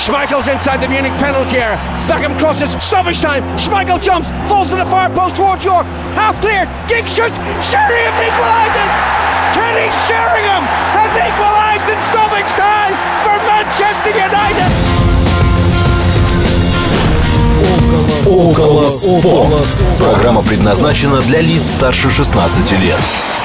Schmeichel's inside the Munich penalty area. Beckham crosses, stoppage time. Schmeichel jumps, falls to the far post towards York. Half clear, Giggs shoots, Sheringham equalises! Kenny Sheringham has equalised in stoppage time for Manchester United! Около спорт. Программа предназначена для лиц старше 16 лет.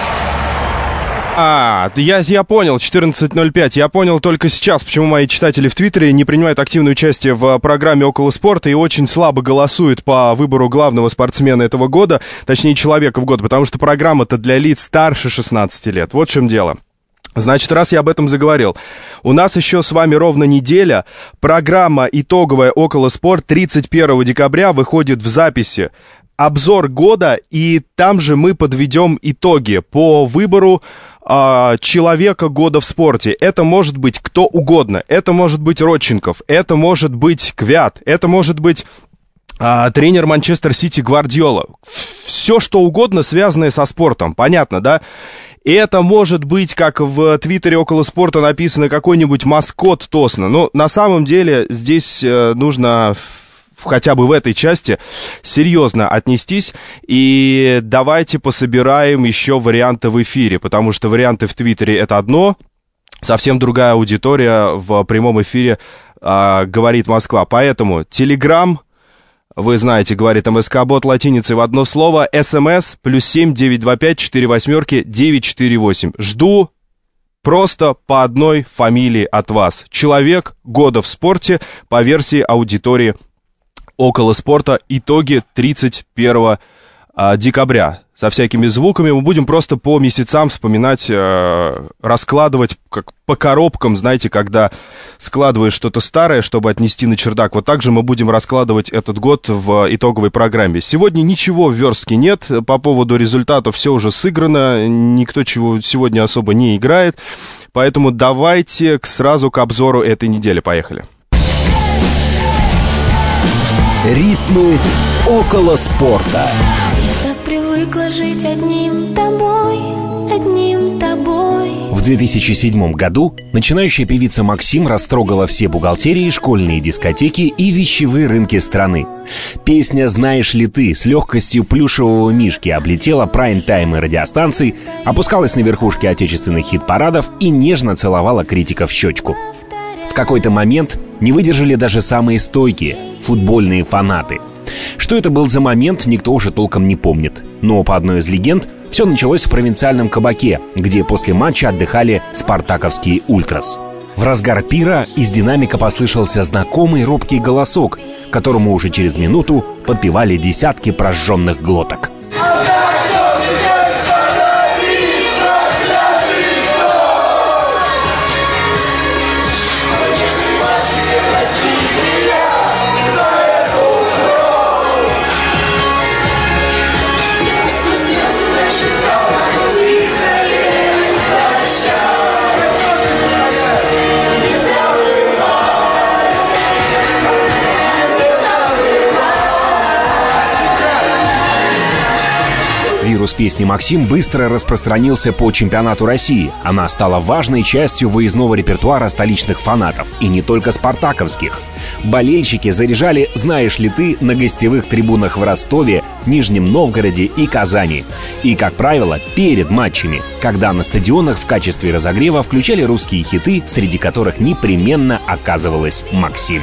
Я понял, 14.05. Я понял только сейчас, почему мои читатели в Твиттере не принимают активное участие в программе «Около спорта» и очень слабо голосуют по выбору главного спортсмена этого года, точнее, человека в год, потому что программа-то для лиц старше 16 лет. Вот в чем дело. Значит, раз я об этом заговорил, у нас еще с вами ровно неделя. Программа итоговая «Около спорт» 31 декабря выходит в записи. Обзор года, и там же мы подведем итоги по выбору человека года в спорте. Это может быть кто угодно. Это может быть Родченков, это может быть Квят, это может быть тренер Манчестер Сити Гвардиола. Все, что угодно, связанное со спортом. Понятно, да? И это может быть, как в твиттере «Около спорта» написано, какой-нибудь маскот Тосно. Но на самом деле здесь нужно хотя бы в этой части серьезно отнестись. И давайте пособираем еще варианты в эфире, потому что варианты в твиттере — это одно, совсем другая аудитория в прямом эфире говорит Москва. Поэтому Телеграм, вы знаете, говорит МСК-бот латиницей в одно слово, СМС +7 925 48 948. Жду просто по одной фамилии от вас. Человек года в спорте по версии аудитории «Около спорта». Итоги 31 декабря. Со всякими звуками мы будем просто по месяцам вспоминать, раскладывать, как по коробкам, знаете, когда складываешь что-то старое, чтобы отнести на чердак. Вот так же мы будем раскладывать этот год в итоговой программе. Сегодня ничего в верстке нет, по поводу результатов все уже сыграно, никто чего сегодня особо не играет, поэтому давайте сразу к обзору этой недели. Поехали. Ритмы около спорта. Я так привыкла жить одним тобой, одним тобой. В 2007 году начинающая певица Максим растрогала все бухгалтерии, школьные дискотеки и вещевые рынки страны. Песня «Знаешь ли ты» с легкостью плюшевого мишки облетела прайм-таймы радиостанций, опускалась на верхушки отечественных хит-парадов и нежно целовала критиков в щечку. В какой-то момент не выдержали даже самые стойкие — футбольные фанаты. Что это был за момент, никто уже толком не помнит. Но по одной из легенд, все началось в провинциальном кабаке, где после матча отдыхали спартаковские ультрас. В разгар пира из динамика послышался знакомый робкий голосок, которому уже через минуту подпевали десятки прожженных глоток. Вирус песни «Максим» быстро распространился по чемпионату России. Она стала важной частью выездного репертуара столичных фанатов, и не только спартаковских. Болельщики заряжали «Знаешь ли ты» на гостевых трибунах в Ростове, Нижнем Новгороде и Казани. И, как правило, перед матчами, когда на стадионах в качестве разогрева включали русские хиты, среди которых непременно оказывалась «Максим».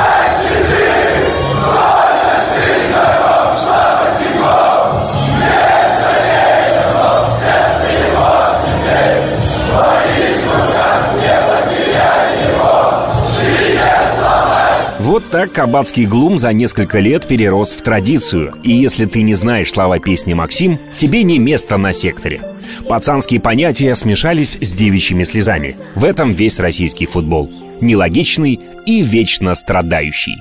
Вот так кабацкий глум за несколько лет перерос в традицию. И если ты не знаешь слова песни «Максим», тебе не место на секторе. Пацанские понятия смешались с девичьими слезами. В этом весь российский футбол. Нелогичный и вечно страдающий.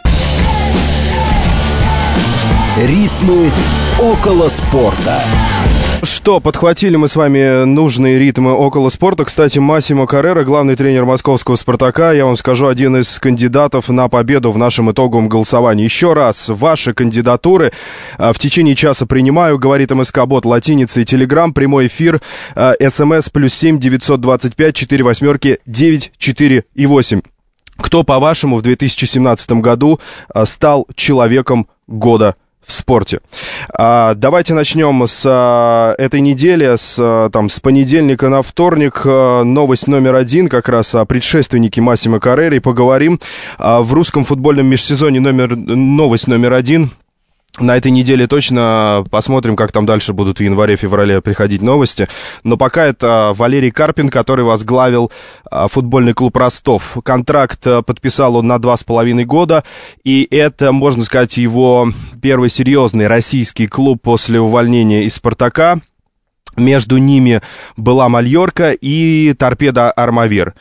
Ритмы около спорта. Что, подхватили мы с вами нужные ритмы около спорта. Кстати, Массимо Каррера, главный тренер московского «Спартака», я вам скажу, один из кандидатов на победу в нашем итоговом голосовании. Еще раз, ваши кандидатуры в течение часа принимаю, говорит МСК-бот латиницей Телеграм, прямой эфир, СМС +7 925 48 948. Кто, по-вашему, в 2017 году стал человеком года в спорте? Давайте начнем с этой недели, с понедельника на вторник. Новость номер 1, как раз о предшественнике Массимо Каррери. Поговорим в русском футбольном межсезонье. Новость номер 1. На этой неделе точно посмотрим, как там дальше будут в январе-феврале приходить новости. Но пока это Валерий Карпин, который возглавил футбольный клуб «Ростов». Контракт подписал он на 2,5 года. И это, можно сказать, его первый серьезный российский клуб после увольнения из «Спартака». Между ними была «Мальорка» и «Торпедо Армавир».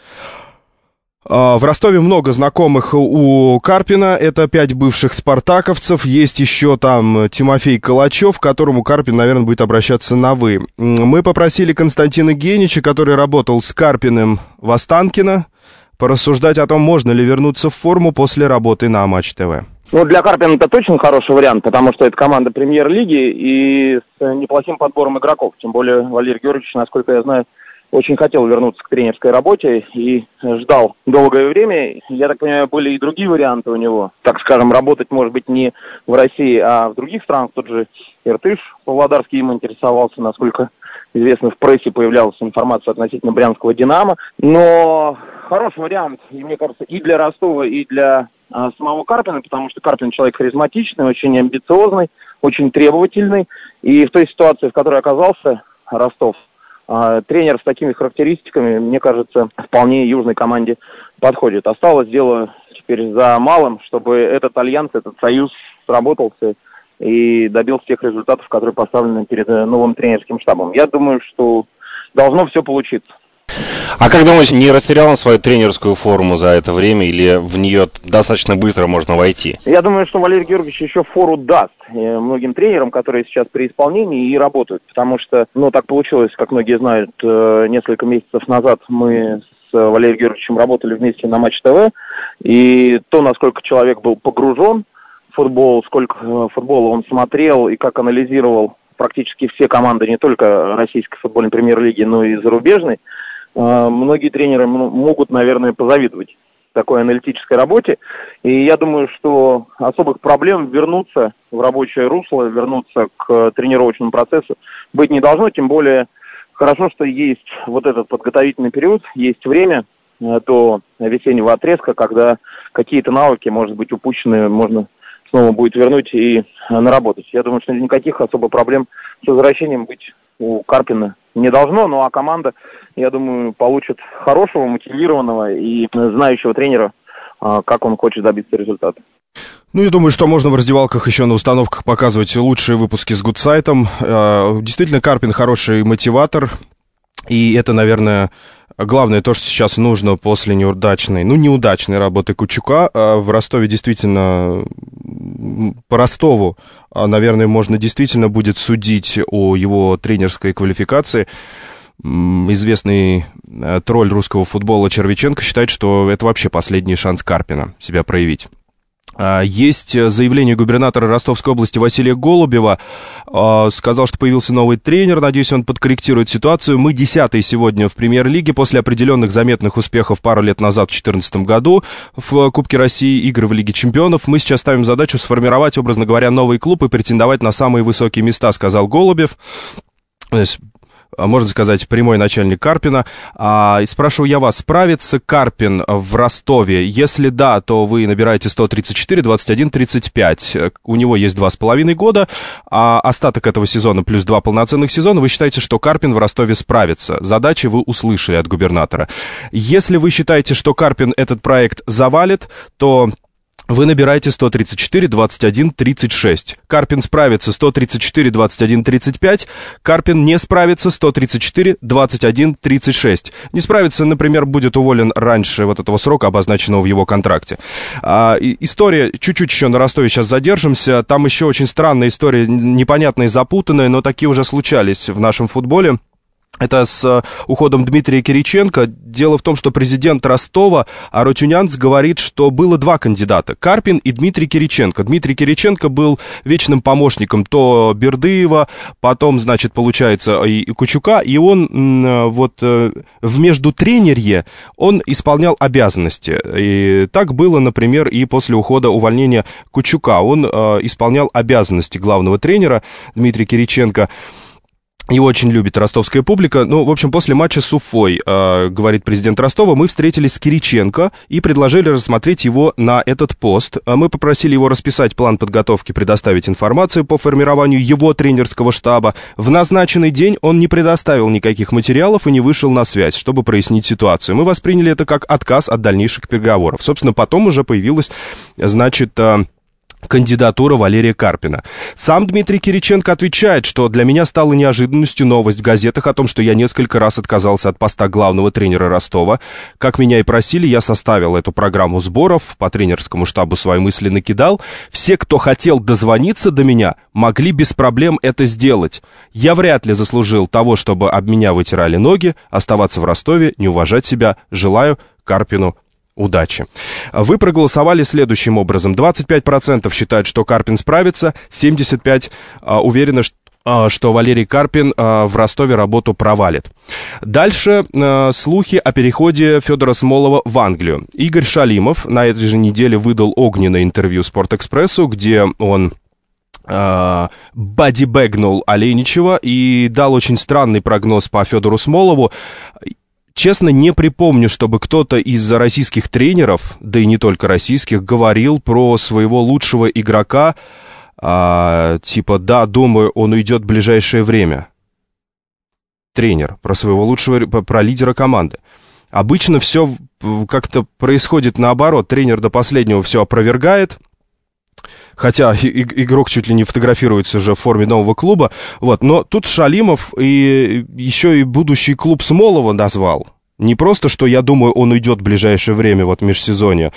В Ростове много знакомых у Карпина, это 5 бывших спартаковцев, есть еще там Тимофей Калачев, к которому Карпин, наверное, будет обращаться на «вы». Мы попросили Константина Генича, который работал с Карпиным в Останкино, порассуждать о том, можно ли вернуться в форму после работы на Матч ТВ. Ну, для Карпина это точно хороший вариант, потому что это команда премьер-лиги и с неплохим подбором игроков. Тем более Валерий Георгиевич, насколько я знаю, очень хотел вернуться к тренерской работе и ждал долгое время. Я так понимаю, были и другие варианты у него. Так скажем, работать, может быть, не в России, а в других странах. Тот же Иртыш Павлодарский им интересовался, насколько известно, в прессе появлялась информация относительно брянского «Динамо». Но хороший вариант, и мне кажется, и для Ростова, и для самого Карпина, потому что Карпин человек харизматичный, очень амбициозный, очень требовательный. И в той ситуации, в которой оказался Ростов, тренер с такими характеристиками, мне кажется, вполне южной команде подходит. Осталось дело теперь за малым, чтобы этот альянс, этот союз сработался и добился тех результатов, которые поставлены перед новым тренерским штабом. Я думаю, что должно все получиться. А как думаете, не растерял он свою тренерскую форму за это время или в нее достаточно быстро можно войти? Я думаю, что Валерий Георгиевич еще фору даст многим тренерам, которые сейчас при исполнении и работают. Потому что, так получилось, как многие знают, несколько месяцев назад мы с Валерием Георгиевичем работали вместе на Матч ТВ. И то, насколько человек был погружен в футбол, сколько футбола он смотрел и как анализировал практически все команды, не только российской футбольной премьер-лиги, но и зарубежной, многие тренеры могут, наверное, позавидовать такой аналитической работе. И я думаю, что особых проблем вернуться в рабочее русло, вернуться к тренировочному процессу быть не должно. Тем более хорошо, что есть вот этот подготовительный период, есть время до весеннего отрезка, когда какие-то навыки, может быть, упущенные, можно снова будет вернуть и наработать. Я думаю, что никаких особо проблем с возвращением быть у Карпина не должно, ну а команда, я думаю, получит хорошего, мотивированного и знающего тренера, как он хочет добиться результата. Я думаю, что можно в раздевалках еще на установках показывать лучшие выпуски с Гудсайтом. Действительно, Карпин хороший мотиватор, и это, наверное, главное то, что сейчас нужно после неудачной работы Кучука. В Ростове действительно, по Ростову, наверное, можно действительно будет судить о его тренерской квалификации. Известный тролль русского футбола Червиченко считает, что это вообще последний шанс Карпина себя проявить. Есть заявление губернатора Ростовской области Василия Голубева. Сказал, что появился новый тренер. Надеюсь, он подкорректирует ситуацию. Мы 10-й сегодня в премьер-лиге после определенных заметных успехов пару лет назад, в 2014 году, в Кубке России, игры в Лиге чемпионов. Мы сейчас ставим задачу сформировать, образно говоря, новый клуб и претендовать на самые высокие места, сказал Голубев. Можно сказать, прямой начальник Карпина. Спрашиваю я вас, справится Карпин в Ростове? Если да, то вы набираете 134, 21, 35. У него есть 2,5 года, а остаток этого сезона плюс 2 полноценных сезона. Вы считаете, что Карпин в Ростове справится? Задачи вы услышали от губернатора. Если вы считаете, что Карпин этот проект завалит, то вы набираете 134, 21, 36. Карпин справится 134, 21, 35. Карпин не справится 134, 21, 36. Не справится, например, будет уволен раньше вот этого срока, обозначенного в его контракте. История, чуть-чуть еще на Ростове сейчас задержимся. Там еще очень странная история, непонятная и запутанная, но такие уже случались в нашем футболе. Это с уходом Дмитрия Кириченко. Дело в том, что президент Ростова Арутюнянц говорит, что было два кандидата. Карпин и Дмитрий Кириченко. Дмитрий Кириченко был вечным помощником то Бердыева, потом, значит, получается, и Кучука. И он вот в междутренерье он исполнял обязанности. И так было, например, и после ухода увольнения Кучука. Он исполнял обязанности главного тренера Дмитрий Кириченко. Его очень любит ростовская публика. Ну, в общем, после матча с Уфой, говорит президент Ростова, мы встретились с Кириченко и предложили рассмотреть его на этот пост. Мы попросили его расписать план подготовки, предоставить информацию по формированию его тренерского штаба. В назначенный день он не предоставил никаких материалов и не вышел на связь, чтобы прояснить ситуацию. Мы восприняли это как отказ от дальнейших переговоров. Собственно, потом уже появилась, значит, кандидатура Валерия Карпина. Сам Дмитрий Кириченко отвечает, что для меня стала неожиданностью новость в газетах о том, что я несколько раз отказался от поста главного тренера Ростова. Как меня и просили, я составил эту программу сборов, по тренерскому штабу свои мысли накидал. Все, кто хотел дозвониться до меня, могли без проблем это сделать. Я вряд ли заслужил того, чтобы об меня вытирали ноги, оставаться в Ростове, не уважать себя. Желаю Карпину удачи. Вы проголосовали следующим образом. 25% считают, что Карпин справится, 75% уверены, что Валерий Карпин в Ростове работу провалит. Дальше слухи о переходе Федора Смолова в Англию. Игорь Шалимов на этой же неделе выдал огненное интервью «Спортэкспрессу», где он бодибэгнул Олейничева и дал очень странный прогноз по Федору Смолову. Честно, не припомню, чтобы кто-то из российских тренеров, да и не только российских, говорил про своего лучшего игрока, типа, да, думаю, он уйдет в ближайшее время. Тренер, про своего лучшего, про лидера команды. Обычно все как-то происходит наоборот. Тренер до последнего все опровергает. Хотя игрок чуть ли не фотографируется уже в форме нового клуба. Вот. Но тут Шалимов и еще и будущий клуб Смолова назвал. Не просто, что я думаю, он уйдет в ближайшее время, вот в межсезонье.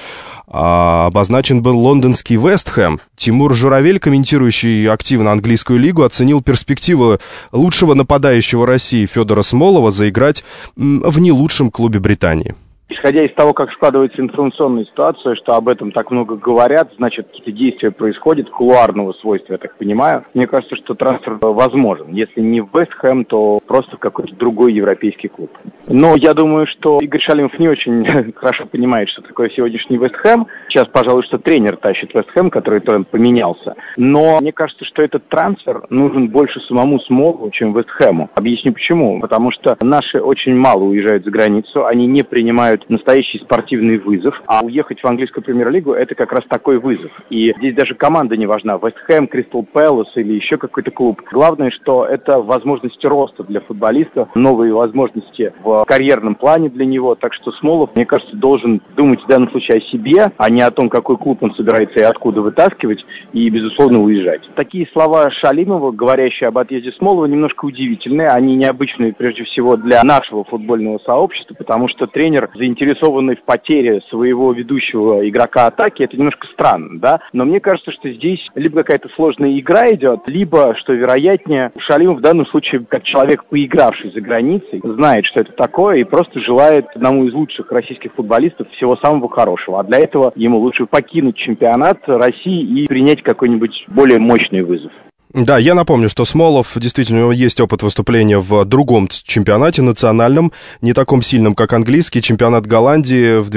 А обозначен был лондонский Вест Хэм. Тимур Журавель, комментирующий активно английскую лигу, оценил перспективы лучшего нападающего России Федора Смолова заиграть в не лучшем клубе Британии. Исходя из того, как складывается информационная ситуация, что об этом так много говорят, значит, какие-то действия происходят кулуарного свойства, я так понимаю. Мне кажется, что трансфер возможен. Если не в Вест Хэм, то просто в какой-то другой европейский клуб. Но я думаю, что Игорь Шалимов не очень хорошо понимает, что такое сегодняшний Вест Хэм. Сейчас, пожалуй, что тренер тащит Вест Хэм, который поменялся. Но мне кажется, что этот трансфер нужен больше самому Смолову, чем Вест Хэму. Объясню почему. Потому что наши очень мало уезжают за границу, они не принимают настоящий спортивный вызов, а уехать в английскую премьер-лигу — это как раз такой вызов. И здесь даже команда не важна, Вест Хэм, Кристал Пэлас или еще какой-то клуб. Главное, что это возможность роста для футболиста, новые возможности в карьерном плане для него. Так что Смолов, мне кажется, должен думать в данном случае о себе, а не о том, какой клуб он собирается и откуда вытаскивать, и, безусловно, уезжать. Такие слова Шалимова, говорящие об отъезде Смолова, немножко удивительные. Они необычные, прежде всего, для нашего футбольного сообщества, потому что тренер, заинтересованный в потере своего ведущего игрока атаки, это немножко странно, да? Но мне кажется, что здесь либо какая-то сложная игра идет, либо, что вероятнее, Шалимов в данном случае, как человек, поигравший за границей, знает, что это такое, и просто желает одному из лучших российских футболистов всего самого хорошего. А для этого ему лучше покинуть чемпионат России и принять какой-нибудь более мощный вызов. Да, я напомню, что Смолов, действительно, у него есть опыт выступления в другом чемпионате национальном, не таком сильном, как английский, чемпионат Голландии. В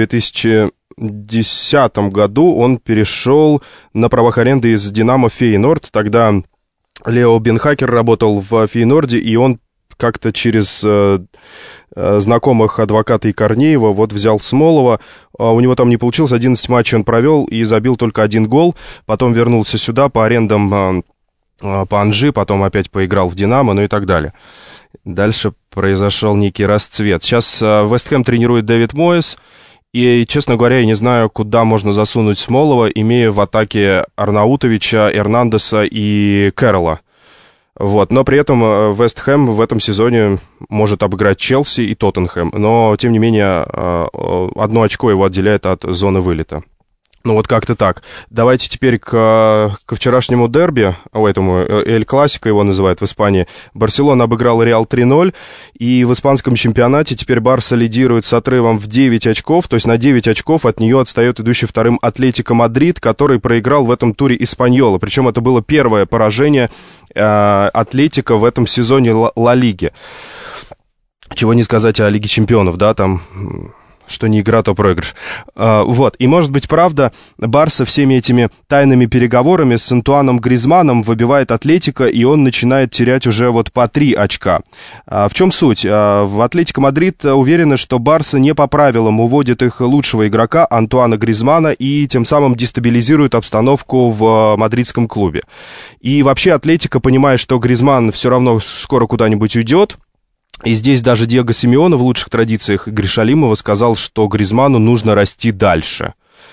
2010 году он перешел на правах аренды из «Динамо» в Фейенорд. Тогда Лео Бенхакер работал в Фейенорде, и он как-то через знакомых адвоката и Корнеева вот взял Смолова. У него там не получилось, 11 матчей он провел и забил только 1 гол. Потом вернулся сюда по арендам по Анжи, потом опять поиграл в «Динамо», ну и так далее. Дальше произошел некий расцвет. Сейчас Вест Хэм тренирует Дэвид Моэс, и, честно говоря, я не знаю, куда можно засунуть Смолова, имея в атаке Арнаутовича, Эрнандеса и Кэрролла. Вот. Но при этом Вест Хэм в этом сезоне может обыграть Челси и Тоттенхэм, но, тем не менее, 1 очко его отделяет от зоны вылета. Ну вот как-то так. Давайте теперь ко вчерашнему дерби, этому Эль Классико его называют в Испании. Барселона обыграла Реал 3-0, и в испанском чемпионате теперь Барса лидирует с отрывом в 9 очков, то есть на 9 очков от нее отстает идущий вторым Атлетико Мадрид, который проиграл в этом туре Эспаньола. Причем это было первое поражение Атлетико в этом сезоне Ла Лиги. Чего не сказать о Лиге чемпионов, да, там... Что не игра, то проигрыш. Вот. И, может быть, правда, Барса всеми этими тайными переговорами с Антуаном Гризманном выбивает Атлетико, и он начинает терять уже вот по 3 очка. В чем суть? В Атлетико Мадрид уверены, что Барса не по правилам уводит их лучшего игрока Антуана Гризманна и тем самым дестабилизирует обстановку в мадридском клубе. И вообще Атлетико, понимая, что Гризманн все равно скоро куда-нибудь уйдет, и здесь даже Диего Симеоне в лучших традициях Игоря Шалимова сказал, что Гризманну нужно расти дальше.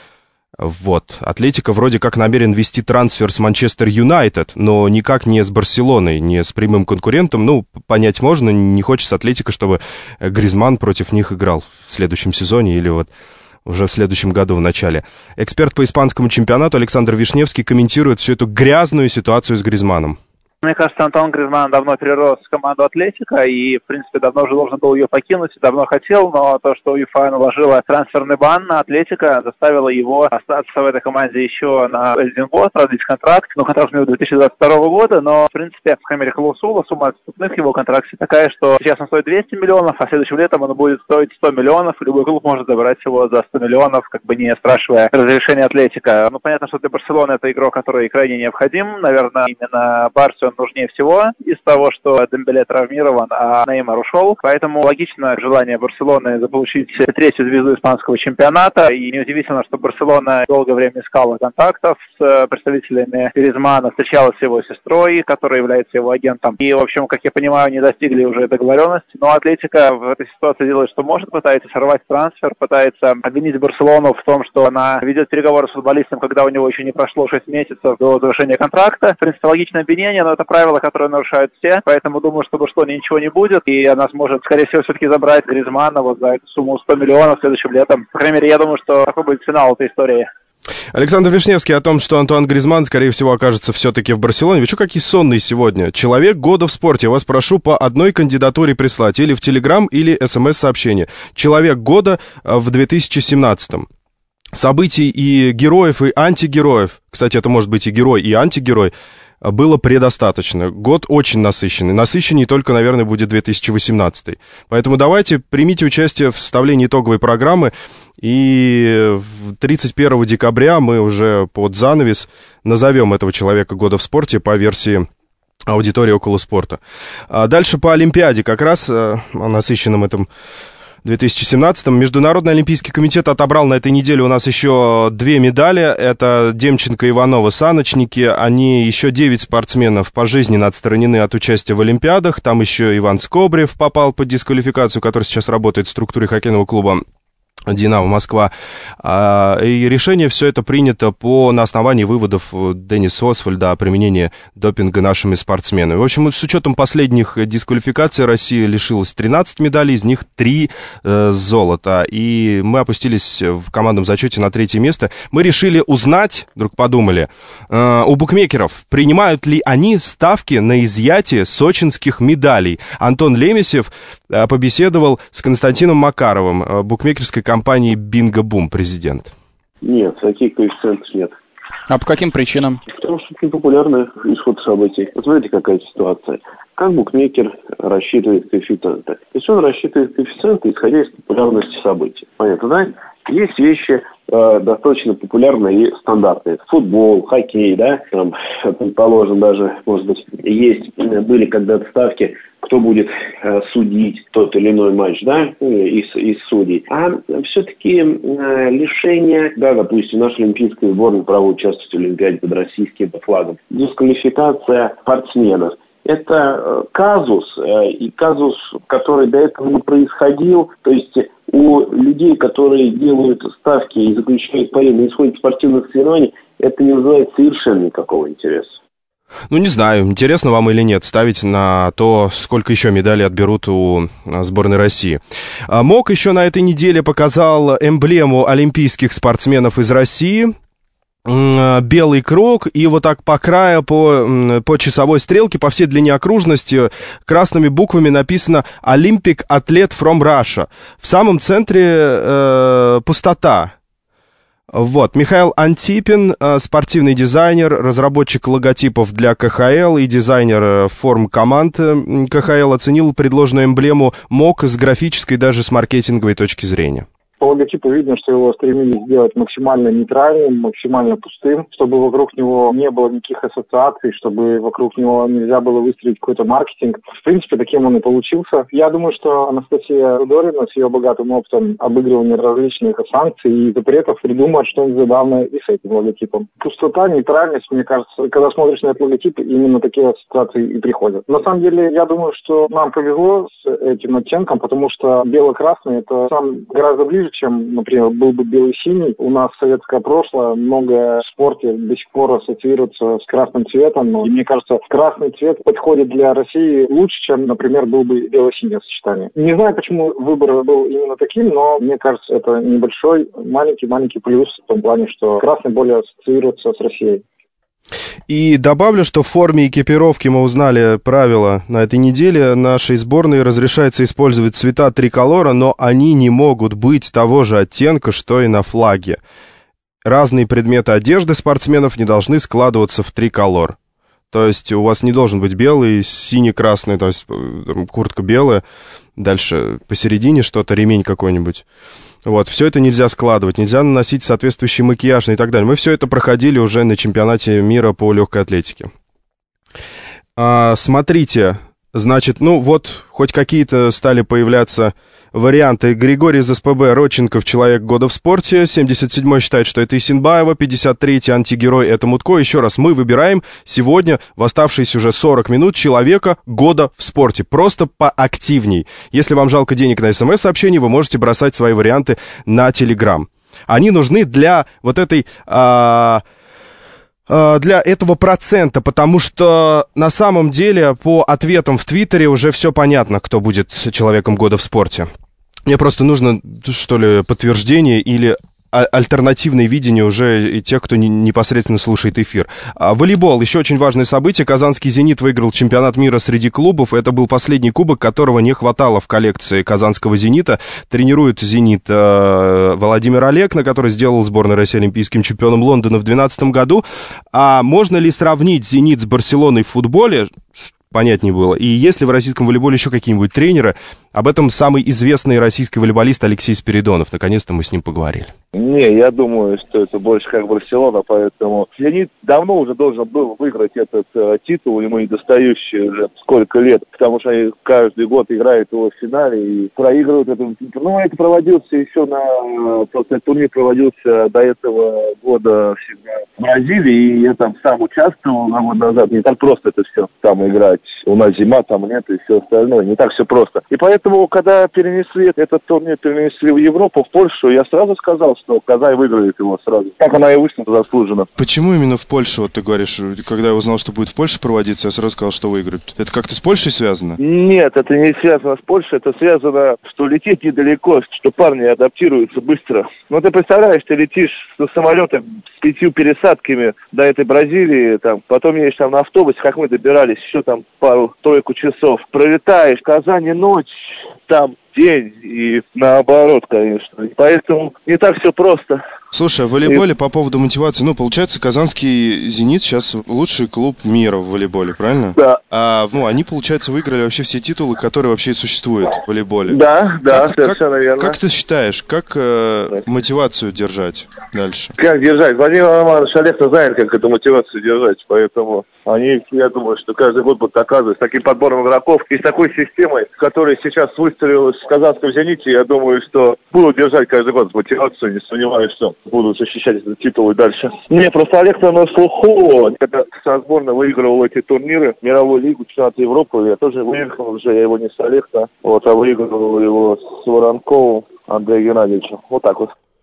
Вот. Атлетико вроде как намерен вести трансфер с Манчестер Юнайтед, но никак не с Барселоной, не с прямым конкурентом. Ну, понять можно, не хочется Атлетико, чтобы Гризманн против них играл в следующем сезоне или вот уже в следующем году в начале. Эксперт по испанскому чемпионату Александр Вишневский комментирует всю эту грязную ситуацию с Гризманном. Мне кажется, Антуан Гризманн давно перерос команду Атлетико и, в принципе, давно уже должен был ее покинуть, давно хотел, но то, что УЕФА наложила трансферный бан на Атлетико, заставило его остаться в этой команде еще на 1 год, продлить контракт. Ну, контракт у него 2022 года, но, в принципе, в камере клаусула, сумма отступных в его контракте такая, что сейчас он стоит 200 миллионов, а следующим летом он будет стоить 100 миллионов, и любой клуб может забрать его за 100 миллионов, как бы не спрашивая разрешения Атлетико. Ну, понятно, что для Барселоны это игрок, который крайне необходим. Наверное, именно Барсе он нужнее всего из того, что Дембеле травмирован, а Неймар ушел. Поэтому логично желание Барселоны заполучить 3-ю звезду испанского чемпионата. И неудивительно, что Барселона долгое время искала контактов с представителями Гризманна, встречалась с его сестрой, которая является его агентом. И, в общем, как я понимаю, не достигли уже договоренности. Но Атлетико в этой ситуации делает, что может, пытается сорвать трансфер, пытается обвинить Барселону в том, что она ведет переговоры с футболистом, когда у него еще не прошло 6 месяцев до завершения контракта. В принципе, логичное обвинение, но это правило, которые нарушают все, поэтому думаю, что Барселоне ничего не будет, и она сможет, скорее всего, все-таки забрать Гризманна вот за эту сумму 100 миллионов следующим летом. По крайней мере, я думаю, что такой будет финал этой истории. Александр Вишневский о том, что Антуан Гризманн, скорее всего, окажется все-таки в Барселоне. Вы что, какие сонные сегодня? Человек года в спорте. Я вас прошу по одной кандидатуре прислать. Или в Телеграм, или СМС-сообщение. Человек года в 2017-м. Событий и героев, и антигероев. Кстати, это может быть и герой, и антигерой. Было предостаточно. Год очень насыщенный. Насыщенней только, наверное, будет 2018. Поэтому давайте примите участие в составлении итоговой программы. И 31 декабря мы уже под занавес назовем этого человека года в спорте по версии аудитории «Около спорта». Дальше по Олимпиаде. Как раз о насыщенном этом 2017-м. Международный олимпийский комитет отобрал на этой неделе у нас еще 2 медали. Это Демченко и Иванова саночники. Они еще 9 спортсменов пожизненно отстранены от участия в Олимпиадах. Там еще Иван Скобрев попал под дисквалификацию, который сейчас работает в структуре хоккейного клуба «Динамо Москва». И решение все это принято на основании выводов Денниса Освальда о применении допинга нашими спортсменами. В общем, с учетом последних дисквалификаций Россия лишилась 13 медалей, из них 3 золота. И мы опустились в командном зачете на 3-е место. Мы решили узнать, вдруг подумали, у букмекеров, принимают ли они ставки на изъятие сочинских медалей. Антон Лемесев побеседовал с Константином Макаровым, букмекерской компании «Бинго Бум», президент. Нет, таких коэффициентов нет. А по каким причинам? Потому что это непопулярный исход событий. Вот смотрите, какая ситуация. Как букмекер рассчитывает коэффициенты? То есть он рассчитывает коэффициенты, исходя из популярности событий. Понятно, да? Есть вещи достаточно популярные и стандартные. Футбол, хоккей, да? Там, предположим, даже, может быть, были когда-то ставки, кто будет судить тот или иной матч, да, из судей. А все-таки лишение, да, допустим, наша олимпийская сборная право участвовать в Олимпиаде под российским флагом, дисквалификация спортсменов. Это казус, и казус, который до этого не происходил, то есть у людей, которые делают ставки и заключают пари на исходе спортивных соревнований, это не вызывает совершенно никакого интереса. Ну, не знаю, интересно вам или нет ставить на то, сколько еще медалей отберут у сборной России. МОК еще на этой неделе показал эмблему олимпийских спортсменов из России. белый круг, и вот так по краю, по часовой стрелке, по всей длине окружности красными буквами написано «Olympic Athlete from Russia». В самом центре пустота. Вот, Михаил Антипин, спортивный дизайнер, разработчик логотипов для КХЛ и дизайнер форм команд КХЛ, оценил предложенную эмблему МОК с графической, даже с маркетинговой точки зрения. По логотипу видно, что его стремились сделать максимально нейтральным, максимально пустым, чтобы вокруг него не было никаких ассоциаций, чтобы вокруг него нельзя было выстроить какой-то маркетинг. В принципе, таким он и получился. Я думаю, что Анастасия Рудорина с ее богатым опытом обыгрывания различных санкций и запретов придумает что-нибудь забавное и с этим логотипом. Пустота, нейтральность, мне кажется, когда смотришь на этот логотип, именно такие ассоциации и приходят. На самом деле, я думаю, что нам повезло с этим оттенком, потому что бело-красный — это сам гораздо ближе, чем, например, был бы белый-синий. У нас советское прошлое, многое в спорте до сих пор ассоциируется с красным цветом. И мне кажется, красный цвет подходит для России лучше, чем, например, был бы бело-синее сочетание. Не знаю, почему выбор был именно таким, но мне кажется, это небольшой, маленький плюс в том плане, что красный более ассоциируется с Россией. И добавлю, что в форме экипировки мы узнали правила на этой неделе. Нашей сборной разрешается использовать цвета триколора, но они не могут быть того же оттенка, что и на флаге. Разные предметы одежды спортсменов не должны складываться в триколор. То есть у вас не должен быть белый, синий-красный, то есть куртка белая, дальше посередине что-то, ремень какой-нибудь. Вот, все это нельзя складывать, нельзя наносить соответствующий макияж и так далее. Мы все это проходили уже на чемпионате мира по легкой атлетике. Смотрите, значит, ну вот, хоть какие-то стали появляться варианты. Григорий из СПБ, Родченков, человек года в спорте. 77-й считает, что это Исинбаева. 53-й антигерой — это Мутко. Еще раз, мы выбираем сегодня в оставшиеся уже 40 минут человека года в спорте. Просто поактивней. Если вам жалко денег на СМС-сообщение, вы можете бросать свои варианты на Телеграм. Они нужны для вот этой... для этого процента, потому что на самом деле по ответам в Твиттере уже все понятно, кто будет человеком года в спорте. Мне просто нужно, что ли, подтверждение или альтернативное видение уже и тех, кто непосредственно слушает эфир. Волейбол. Еще очень важное событие. Казанский «Зенит» выиграл чемпионат мира среди клубов. Это был последний кубок, которого не хватало в коллекции казанского «Зенита». Тренирует «Зенит» Владимир Олекна, который сделал сборную России олимпийским чемпионом Лондона в 2012 году. А можно ли сравнить «Зенит» с «Барселоной» в футболе? Понять не было. И есть ли в российском волейболе еще какие-нибудь тренеры? Об этом самый известный российский волейболист Алексей Спиридонов. Наконец-то мы с ним поговорили. Не, я думаю, что это больше как Барселона, поэтому «Зенит» давно уже должен был выиграть этот титул, ему недостающий уже сколько лет, потому что они каждый год играют его в финале и проигрывают этот титул. Ну, это проводился еще просто этот турнир проводился до этого года всегда в Бразилии, и я там сам участвовал год назад. Не так просто это все там играть. У нас зима, там нет и все остальное. Не так все просто. И поэтому, когда перенесли этот турнир, перенесли в Европу, в Польшу, я сразу сказал, что Казань выиграет его сразу. Так она и вышла заслуженно. Почему именно в Польшу, вот ты говоришь, когда я узнал, что будет в Польше проводиться, я сразу сказал, что выиграет? Это как-то с Польшей связано? Нет, это не связано с Польшей, это связано, что лететь недалеко, что парни адаптируются быстро. Ну, ты представляешь, ты летишь на самолете с 5 пересадками до этой Бразилии, там, потом едешь там на автобусе, как мы добирались, еще там пару-тройку часов. Пролетаешь, в Казани ночь, там день и наоборот, конечно. Поэтому не так все просто. Слушай, в волейболе по поводу мотивации, ну, получается, казанский «Зенит» сейчас лучший клуб мира в волейболе, правильно? Да. Они, получается, выиграли вообще все титулы, которые вообще и существуют в волейболе. Да, совершенно верно. Как ты считаешь, как мотивацию держать дальше? Как держать? Владимир Романович Олекна знает, как эту мотивацию держать, поэтому они, я думаю, что каждый год будут доказывать с таким подбором игроков и с такой системой, которая сейчас выстроилась в казанском «Зените», я думаю, что будут держать каждый год мотивацию, не сомневаюсь, что будут защищать этот титул и дальше. Не, просто Олекна на слуху, когда со сборной выигрывал эти турниры, мировую лигу, чемпионат Европы, я тоже выиграл уже, я его не с Олекна, а выигрывал его с Воронковым Андреем Геннадьевичем. Вот так вот.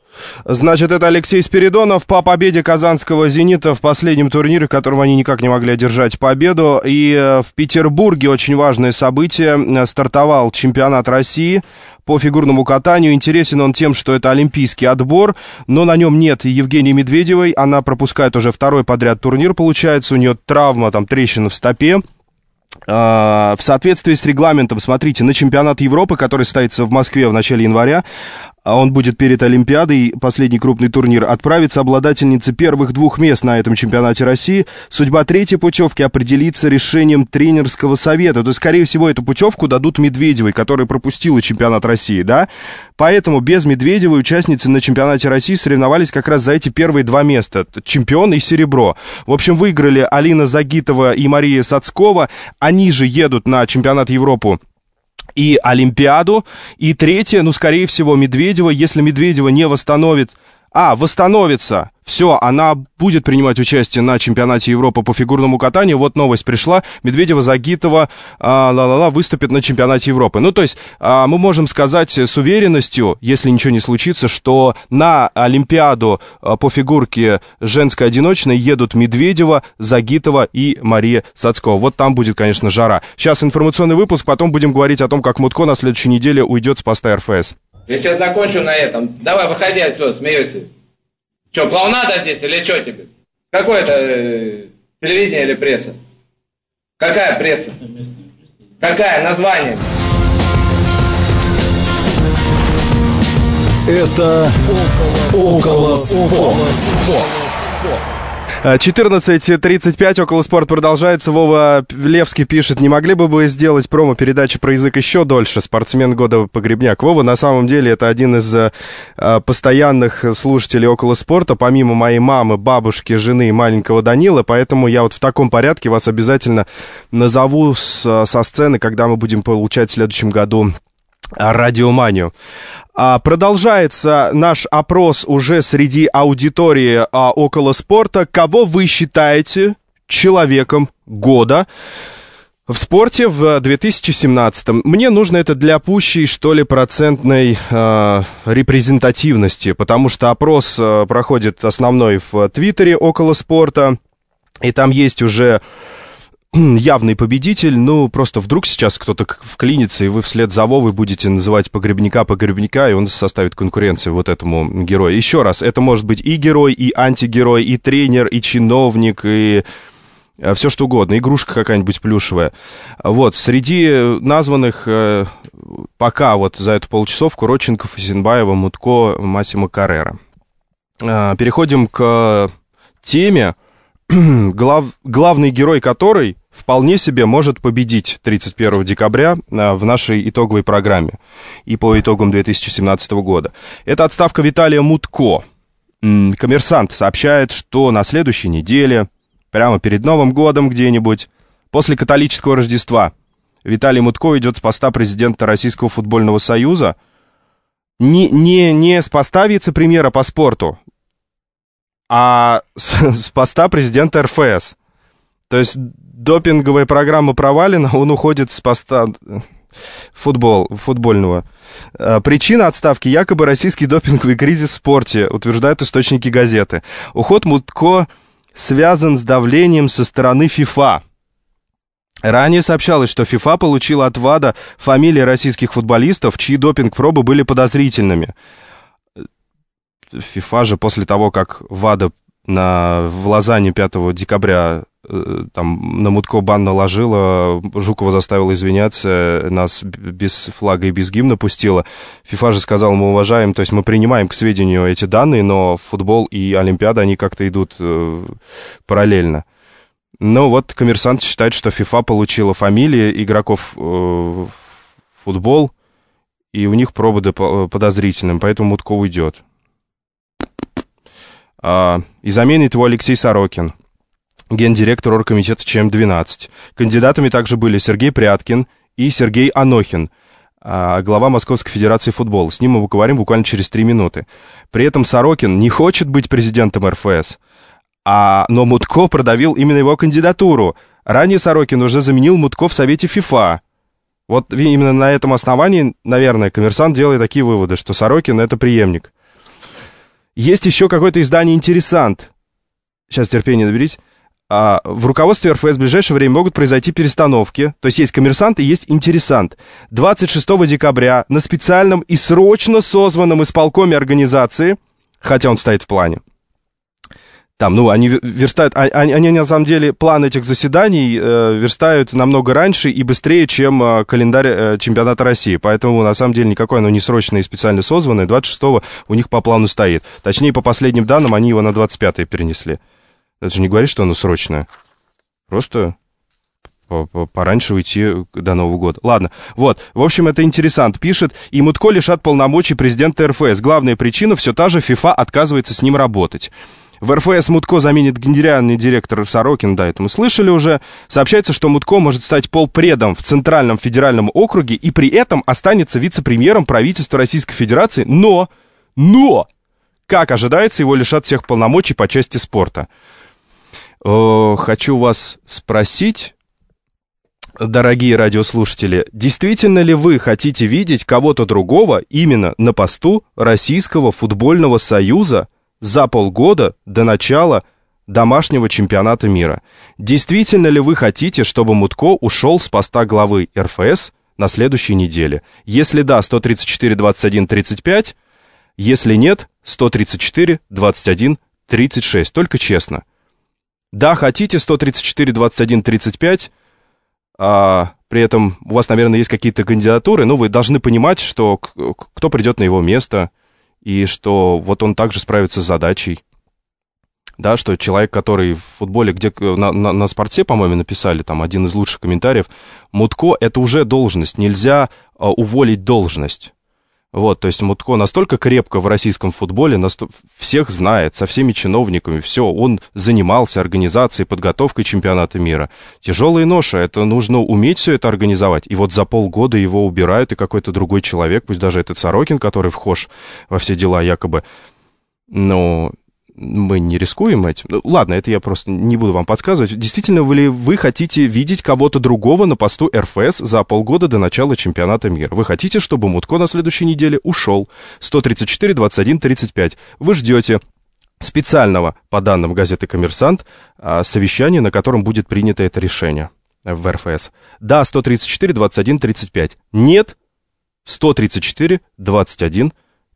Значит, это Алексей Спиридонов по победе казанского «Зенита» в последнем турнире, в котором они никак не могли одержать победу. И в Петербурге очень важное событие. Стартовал чемпионат России по фигурному катанию. Интересен он тем, что это олимпийский отбор, но на нем нет Евгении Медведевой. Она пропускает уже второй подряд турнир, получается. У нее травма, там трещина в стопе. В соответствии с регламентом, смотрите, на чемпионат Европы, который состоится в Москве в начале января, он будет перед Олимпиадой, последний крупный турнир, отправится обладательница первых 2 мест на этом чемпионате России. Судьба 3-й путевки определится решением тренерского совета. То есть, скорее всего, эту путевку дадут Медведевой, которая пропустила чемпионат России, да? Поэтому без Медведевой участницы на чемпионате России соревновались как раз за эти первые 2 места. Чемпион и серебро. В общем, выиграли Алина Загитова и Мария Сацкова. Они же едут на чемпионат Европы и Олимпиаду. И третье, скорее всего, Медведева. Если Медведева не восстановится, все, она будет принимать участие на чемпионате Европы по фигурному катанию. Вот новость пришла. Медведева, Загитова выступит на чемпионате Европы. То есть мы можем сказать с уверенностью, если ничего не случится, что на Олимпиаду по фигурке женской одиночной едут Медведева, Загитова и Мария Сацкова. Вот там будет, конечно, жара. Сейчас информационный выпуск, потом будем говорить о том, как Мутко на следующей неделе уйдет с поста РФС. Я сейчас закончу на этом. Давай, выходи отсюда, смеешься. Че, клоунада здесь или что тебе? Какое это телевидение или пресса? Какая пресса? Какая? Название? Это «Около спорта». 14:35, «Около спорта» продолжается. Вова Левский пишет: не могли бы вы сделать промо-передачи про язык еще дольше? Спортсмен года Погребняк. Вова, на самом деле, это один из постоянных слушателей «Около спорта», помимо моей мамы, бабушки, жены и маленького Данила, поэтому я вот в таком порядке вас обязательно назову со сцены, когда мы будем получать в следующем году радиоманию. Продолжается наш опрос уже среди аудитории «Около спорта». Кого вы считаете человеком года в спорте в 2017-м? Мне нужно это для пущей, что ли, процентной репрезентативности, потому что опрос проходит основной в Твиттере «Около спорта», и там есть уже явный победитель. Просто вдруг сейчас кто-то вклинится, и вы вслед за Вовой будете называть погребняка, и он составит конкуренцию вот этому герою. Еще раз, это может быть и герой, и антигерой, и тренер, и чиновник, и все что угодно, игрушка какая-нибудь плюшевая. Вот, среди названных пока вот за эту получасовку Родченков, Исенбаева, Мутко, Массимо Каррера. Переходим к теме, главный герой которой вполне себе может победить 31 декабря в нашей итоговой программе и по итогам 2017 года. Это отставка Виталия Мутко. «Коммерсант» сообщает, что на следующей неделе, прямо перед Новым годом где-нибудь, после католического Рождества, Виталий Мутко идет с поста президента Российского футбольного союза. Не с поста вице-премьера по спорту, а с поста президента РФС. То есть допинговая программа провалена, он уходит с поста футбольного. Причина отставки — якобы российский допинговый кризис в спорте, утверждают источники газеты. Уход Мутко связан с давлением со стороны ФИФА. Ранее сообщалось, что ФИФА получила от ВАДА фамилии российских футболистов, чьи допинг-пробы были подозрительными. ФИФА же после того, как ВАДА в Лозанне 5 декабря там на Мутко бан наложила, Жукова заставила извиняться, нас без флага и без гимна пустила. ФИФА же сказала: мы уважаем, то есть мы принимаем к сведению эти данные, но футбол и Олимпиада, они как-то идут параллельно. Но вот «Коммерсант» считает, что ФИФА получила фамилии игроков в футбол, и у них пробы подозрительным, поэтому Мутко уйдет. И заменит его Алексей Сорокин, гендиректор оргкомитета ЧМ-12. Кандидатами также были Сергей Пряткин и Сергей Анохин, глава Московской Федерации футбола. С ним мы поговорим буквально через 3 минуты. При этом Сорокин не хочет быть президентом РФС, но Мутко продавил именно его кандидатуру. Ранее Сорокин уже заменил Мутко в Совете ФИФА. Вот именно на этом основании, наверное, «Коммерсант» делает такие выводы, что Сорокин — это преемник. Есть еще какое-то издание «Интересант». Сейчас терпение наберите. В руководстве РФС в ближайшее время могут произойти перестановки. То есть «Коммерсант» и есть «Интересант». 26 декабря на специальном и срочно созванном исполкоме организации, хотя он стоит в плане, там, они верстают, они на самом деле план этих заседаний верстают намного раньше и быстрее, чем календарь чемпионата России. Поэтому, на самом деле, никакое оно не срочное и специально созванное. 26-го у них по плану стоит. Точнее, по последним данным, они его на 25-е перенесли. Это же не говорит, что оно срочное. Просто пораньше уйти до Нового года. Ладно, вот. В общем, это «Интересант» пишет. И Мутко лишат полномочий президента РФС. Главная причина все та же: ФИФА отказывается с ним работать. В РФС Мутко заменит генеральный директор Сорокин, да, это мы слышали уже. Сообщается, что Мутко может стать полпредом в Центральном федеральном округе и при этом останется вице-премьером правительства Российской Федерации, но, как ожидается, его лишат всех полномочий по части спорта. Хочу вас спросить, дорогие радиослушатели, действительно ли вы хотите видеть кого-то другого именно на посту Российского футбольного союза за полгода до начала домашнего чемпионата мира? Действительно ли вы хотите, чтобы Мутко ушел с поста главы РФС на следующей неделе? Если да, 134, 21, 35. Если нет, 134, 21, 36. Только честно. Да, хотите 134, 21, 35. При этом у вас, наверное, есть какие-то кандидатуры, но вы должны понимать, что кто придет на его место, и что вот он также справится с задачей. Да, что человек, который в футболе, где на «Спорте», по-моему, написали, там один из лучших комментариев, Мутко — это уже должность, нельзя уволить должность. Вот, то есть Мутко настолько крепко в российском футболе, всех знает, со всеми чиновниками, все, он занимался организацией, подготовкой чемпионата мира. Тяжелая ноша, это нужно уметь все это организовать. И вот за полгода его убирают, и какой-то другой человек, пусть даже этот Сорокин, который вхож во все дела якобы, но мы не рискуем этим. Ну, ладно, это я просто не буду вам подсказывать. Действительно ли вы хотите видеть кого-то другого на посту РФС за полгода до начала чемпионата мира? Вы хотите, чтобы Мутко на следующей неделе ушел? 134, 21, 35. Вы ждете специального, по данным газеты «Коммерсант», совещания, на котором будет принято это решение в РФС. Да, 134, 21, 35. Нет, 134, 21,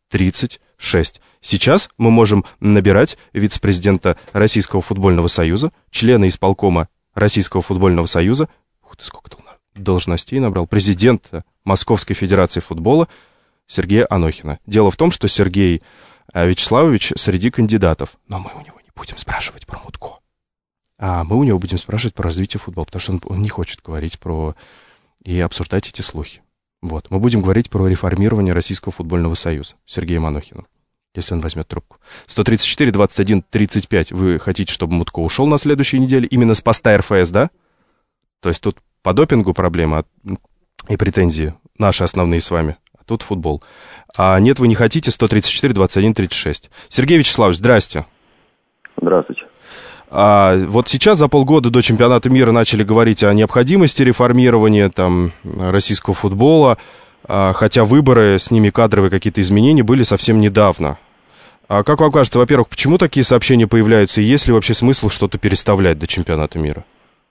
36. Сейчас мы можем набирать вице-президента Российского футбольного союза, члена исполкома Российского футбольного союза, ух ты, сколько должностей набрал, президента Московской Федерации футбола Сергея Анохина. Дело в том, что Сергей Вячеславович среди кандидатов, но мы у него не будем спрашивать про Мутко, а мы у него будем спрашивать про развитие футбола, потому что он не хочет говорить про и обсуждать эти слухи. Вот, мы будем говорить про реформирование Российского футбольного союза Сергеем Анохиным, если он возьмет трубку. 134, 21, 35. Вы хотите, чтобы Мутко ушел на следующей неделе именно с поста РФС, да? То есть тут по допингу проблема и претензии наши основные с вами, а тут футбол. А нет, вы не хотите 134, 21, 36. Сергей Вячеславович, здрасте. Здравствуйте. Вот сейчас за полгода до чемпионата мира начали говорить о необходимости реформирования там российского футбола, хотя выборы, с ними кадровые какие-то изменения были совсем недавно. Как вам кажется, во-первых, почему такие сообщения появляются, и есть ли вообще смысл что-то переставлять до чемпионата мира?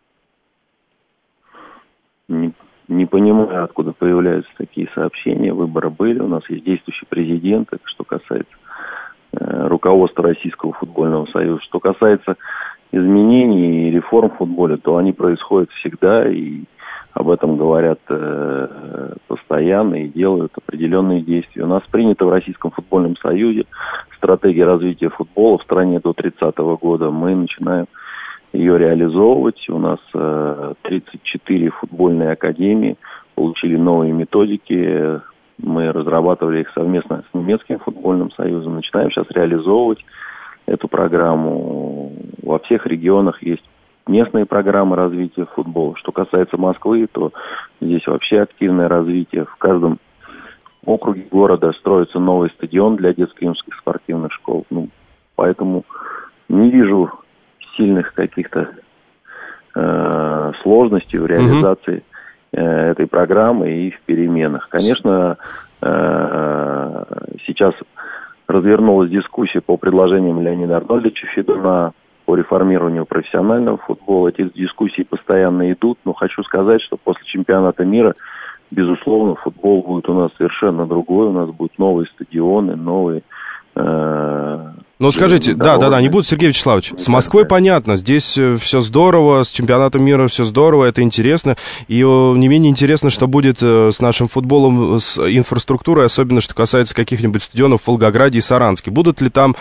Не понимаю, откуда появляются такие сообщения. Выборы были, у нас есть действующий президент, это что касается руководства Российского футбольного союза. Что касается изменений и реформ в футболе, то они происходят всегда, и об этом говорят постоянно и делают определенные действия. У нас принято в Российском футбольном союзе стратегия развития футбола в стране до 30-го года. Мы начинаем ее реализовывать. У нас 34 футбольные академии получили новые методики. Мы разрабатывали их совместно с немецким футбольным союзом. Начинаем сейчас реализовывать эту программу. Во всех регионах есть местные программы развития футбола. Что касается Москвы, то здесь вообще активное развитие. В каждом округе города строится новый стадион для детско-юношеских спортивных школ. Поэтому не вижу сильных каких-то сложностей в реализации этой программы и в переменах. Конечно, сейчас развернулась дискуссия по предложениям Леонида Арнольдовича Федуна по реформированию профессионального футбола. Эти дискуссии постоянно идут, но хочу сказать, что после чемпионата мира, безусловно, футбол будет у нас совершенно другой, у нас будут новые стадионы, новые... Ну, скажите, да, не будет, Сергей Вячеславович, с Москвой понятно, здесь все здорово, с чемпионатом мира все здорово, это интересно, и не менее интересно, что будет с нашим футболом, с инфраструктурой, особенно что касается каких-нибудь стадионов в Волгограде и Саранске. Будут ли там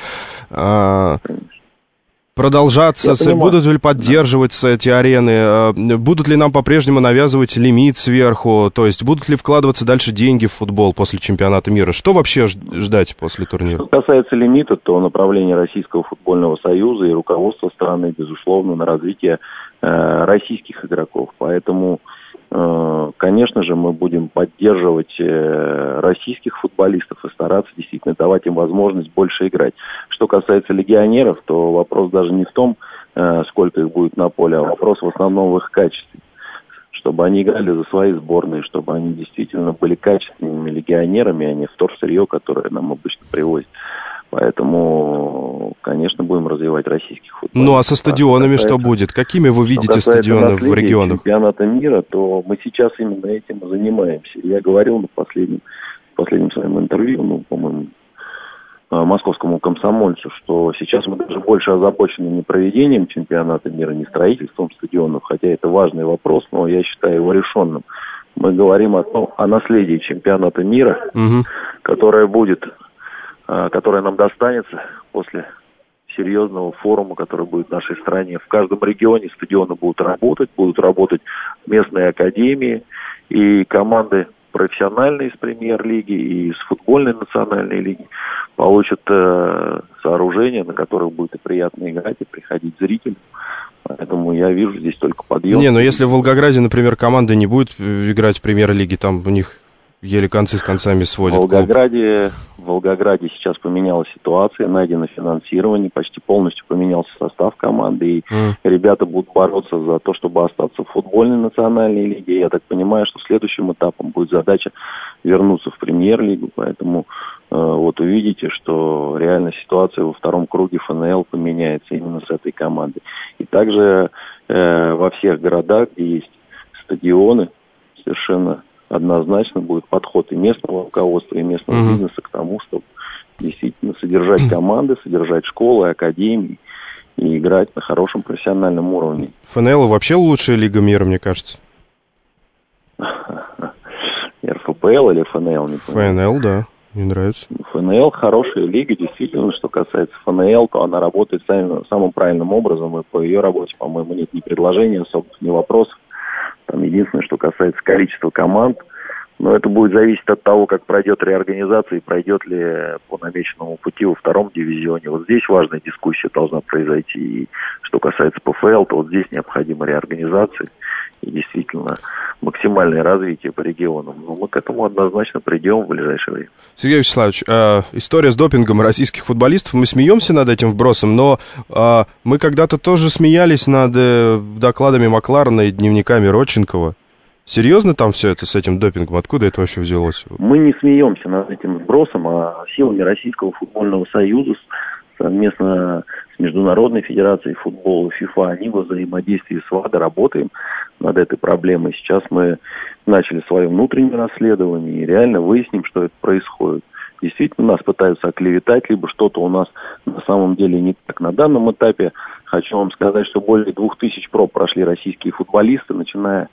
продолжаться, будут ли поддерживаться эти арены, будут ли нам по-прежнему навязывать лимит сверху, то есть будут ли вкладываться дальше деньги в футбол после чемпионата мира? Что вообще ждать после турнира? Что касается лимита, то направление Российского футбольного союза и руководства страны, безусловно, на развитие российских игроков. Поэтому, конечно же, мы будем поддерживать российских футболистов и стараться действительно давать им возможность больше играть. Что касается легионеров, то вопрос даже не в том, сколько их будет на поле, а вопрос в основном в их качестве. Чтобы они играли за свои сборные, чтобы они действительно были качественными легионерами, а не вторсырье, которое нам обычно привозят. Поэтому, конечно, будем развивать российских футболистов. Ну, а со стадионами что будет? Какими вы видите стадионы в регионах? Чемпионата мира, то мы сейчас именно этим и занимаемся. Я говорил на последнем своем интервью, по-моему, московскому комсомольцу, что сейчас мы даже больше озабочены не проведением чемпионата мира, не строительством стадионов, хотя это важный вопрос, но я считаю его решенным. Мы говорим о наследии чемпионата мира, которое нам достанется после серьезного форума, который будет в нашей стране. В каждом регионе стадионы будут работать местные академии и команды профессиональные из премьер-лиги и из футбольной национальной лиги получат сооружения, на которых будет и приятно играть, и приходить зрителям. Поэтому я вижу здесь только подъем. Но если в Волгограде, например, команда не будет играть в премьер-лиге, там у них еле концы с концами сводят. В Волгограде сейчас поменялась ситуация, найдено финансирование, почти полностью поменялся состав команды, и ребята будут бороться за то, чтобы остаться в футбольной национальной лиге. Я так понимаю, что следующим этапом будет задача вернуться в премьер-лигу, поэтому увидите, что реально ситуация во втором круге ФНЛ поменяется именно с этой командой. И также во всех городах, где есть стадионы, совершенно однозначно будет подход и местного руководства, и местного бизнеса к тому, чтобы действительно содержать команды, содержать школы, академии и играть на хорошем профессиональном уровне. ФНЛ вообще лучшая лига мира, мне кажется. РФПЛ или ФНЛ? Не ФНЛ, да. Мне нравится. ФНЛ хорошая лига, действительно. Что касается ФНЛ, то она работает самым правильным образом, и по ее работе, по-моему, нет ни предложений особых, ни вопросов. Там единственное, что касается количества команд, но это будет зависеть от того, как пройдет реорганизация и пройдет ли по намеченному пути во втором дивизионе. Вот здесь важная дискуссия должна произойти. И что касается ПФЛ, то вот здесь необходима реорганизация и действительно максимальное развитие по регионам. Но мы к этому однозначно придем в ближайшее время. Сергей Вячеславович, история с допингом российских футболистов, мы смеемся над этим вбросом, но мы когда-то тоже смеялись над докладами Макларена и дневниками Родченкова. Серьезно там все это с этим допингом? Откуда это вообще взялось? Мы не смеемся над этим сбросом, а силами Российского футбольного союза совместно с Международной федерацией футбола ФИФА, они во взаимодействии с ВАДА работаем над этой проблемой. Сейчас мы начали свое внутреннее расследование и реально выясним, что это происходит. Действительно, нас пытаются оклеветать, либо что-то у нас на самом деле не так. На данном этапе хочу вам сказать, что более 2000 проб прошли российские футболисты, начиная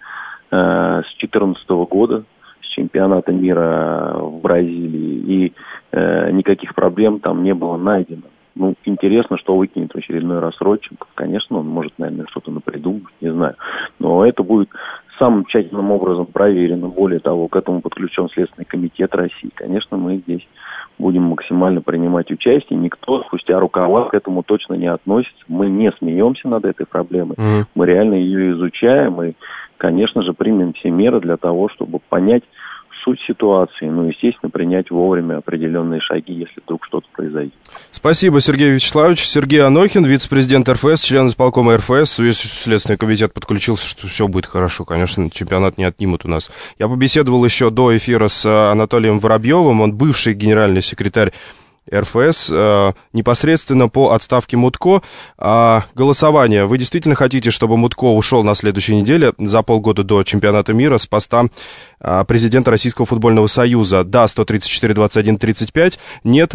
с 2014 года, с чемпионата мира в Бразилии, и никаких проблем там не было найдено. Интересно, что выкинет в очередной раз Родченков. Конечно, он может, наверное, что-то напридумать, не знаю. Но это будет самым тщательным образом проверено. Более того, к этому подключен Следственный комитет России. Конечно, мы здесь будем максимально принимать участие. Никто, спустя рукава, к этому точно не относится. Мы не смеемся над этой проблемой. Мы реально ее изучаем и, конечно же, примем все меры для того, чтобы понять суть ситуации, естественно, принять вовремя определенные шаги, если вдруг что-то произойдет. Спасибо, Сергей Вячеславович. Сергей Анохин, вице-президент РФС, член исполкома РФС. Следственный комитет подключился, что все будет хорошо. Конечно, чемпионат не отнимут у нас. Я побеседовал еще до эфира с Анатолием Воробьевым. Он бывший генеральный секретарь РФС непосредственно по отставке Мутко. Голосование. Вы действительно хотите, чтобы Мутко ушел на следующей неделе, за полгода до чемпионата мира, с поста президента Российского футбольного союза? Да, 134-21-35. Нет,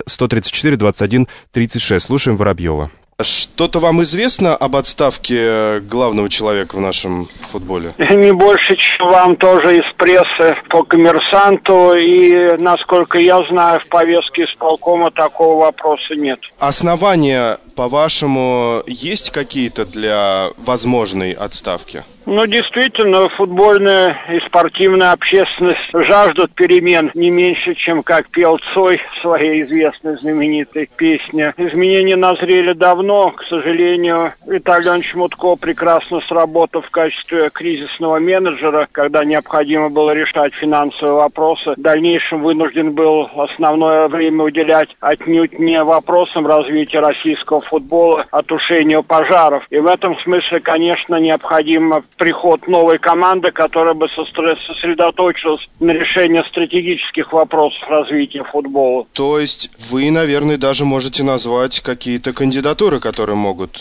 134-21-36. Слушаем Воробьева. Что-то вам известно об отставке главного человека в нашем футболе? Не больше, чем вам, тоже из прессы по «Коммерсанту». И, насколько я знаю, в повестке исполкома такого вопроса нет. Основания, по-вашему, есть какие-то для возможной отставки? Ну, действительно, футбольная и спортивная общественность жаждут перемен не меньше, чем, как пел Цой в своей известной знаменитой песне. Изменения назрели давно. К сожалению, Виталий Леонидович Мутко, прекрасно сработал в качестве кризисного менеджера, когда необходимо было решать финансовые вопросы. В дальнейшем вынужден был основное время уделять отнюдь не вопросам развития российского футбола, а тушению пожаров. И в этом смысле, конечно, необходимо приход новой команды, которая бы сосредоточилась на решении стратегических вопросов развития футбола. То есть вы, наверное, даже можете назвать какие-то кандидатуры, которые могут